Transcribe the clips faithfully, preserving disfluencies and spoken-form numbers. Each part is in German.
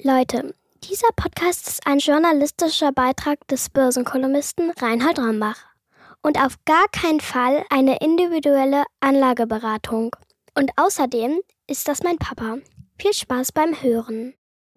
Leute, dieser Podcast ist ein journalistischer Beitrag des Börsenkolumnisten Reinhold Rombach und auf gar keinen Fall eine individuelle Anlageberatung. Und außerdem ist das mein Papa. Viel Spaß beim Hören.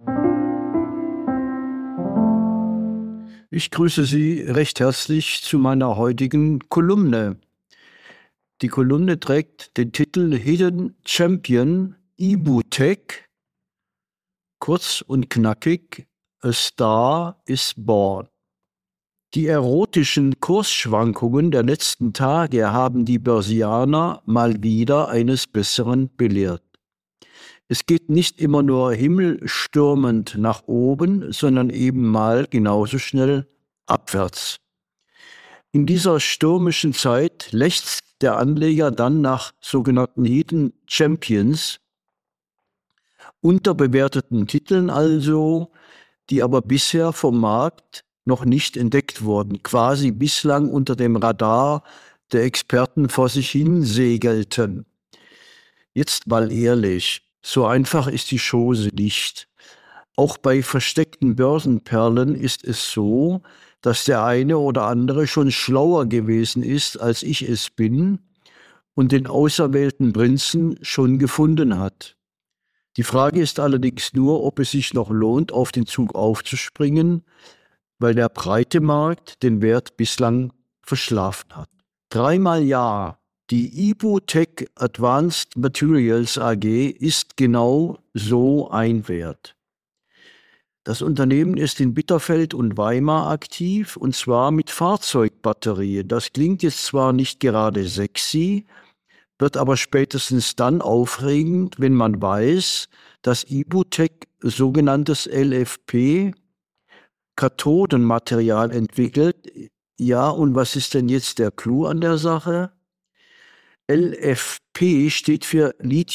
Ich grüße Sie recht herzlich zu meiner heutigen Kolumne. Die Kolumne trägt den Titel Hidden Champion Ibutech. Kurz und knackig, A Star is Born. Die erotischen Kursschwankungen der letzten Tage haben die Börsianer mal wieder eines Besseren belehrt. Es geht nicht immer nur himmelstürmend nach oben, sondern eben mal genauso schnell abwärts. In dieser stürmischen Zeit lechzt der Anleger dann nach sogenannten Hidden Champions, unterbewerteten Titeln also, die aber bisher vom Markt noch nicht entdeckt wurden, quasi bislang unter dem Radar der Experten vor sich hin segelten. Jetzt mal ehrlich, so einfach ist die Chose nicht. Auch bei versteckten Börsenperlen ist es so, dass der eine oder andere schon schlauer gewesen ist, als ich es bin, und den auserwählten Prinzen schon gefunden hat. Die Frage ist allerdings nur, ob es sich noch lohnt, auf den Zug aufzuspringen, weil der breite Markt den Wert bislang verschlafen hat. Dreimal ja. Die Ibutech Advanced Materials A G ist genau so ein Wert. Das Unternehmen ist in Bitterfeld und Weimar aktiv, und zwar mit Fahrzeugbatterien. Das klingt jetzt zwar nicht gerade sexy, wird aber spätestens dann aufregend, wenn man weiß, dass Ibutech sogenanntes L F P Kathodenmaterial entwickelt. Ja, und was ist denn jetzt der Clou an der Sache? L F P steht für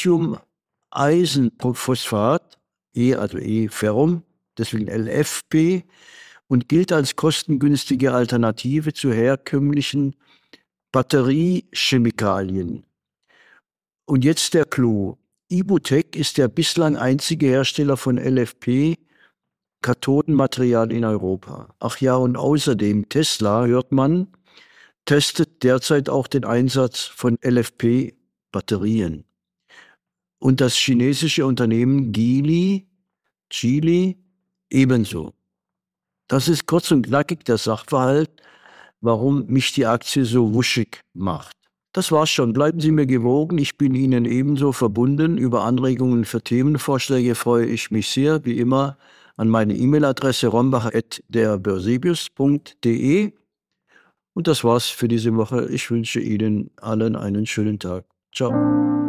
Lithium-Eisenphosphat, E, also E-Ferrum, deswegen L F P, und gilt als kostengünstige Alternative zu herkömmlichen Batteriechemikalien. Und jetzt der Clou. Ibutech ist der bislang einzige Hersteller von L F P-Kathodenmaterial in Europa. Ach ja, und außerdem Tesla, hört man, testet derzeit auch den Einsatz von L F P-Batterien. Und das chinesische Unternehmen Geely, Geely ebenso. Das ist kurz und knackig der Sachverhalt, warum mich die Aktie so wuschig macht. Das war's schon. Bleiben Sie mir gewogen. Ich bin Ihnen ebenso verbunden. Über Anregungen für Themenvorschläge freue ich mich sehr, wie immer, an meine E-Mail-Adresse rombach at derbörsibius punkt de. Und das war's für diese Woche. Ich wünsche Ihnen allen einen schönen Tag. Ciao.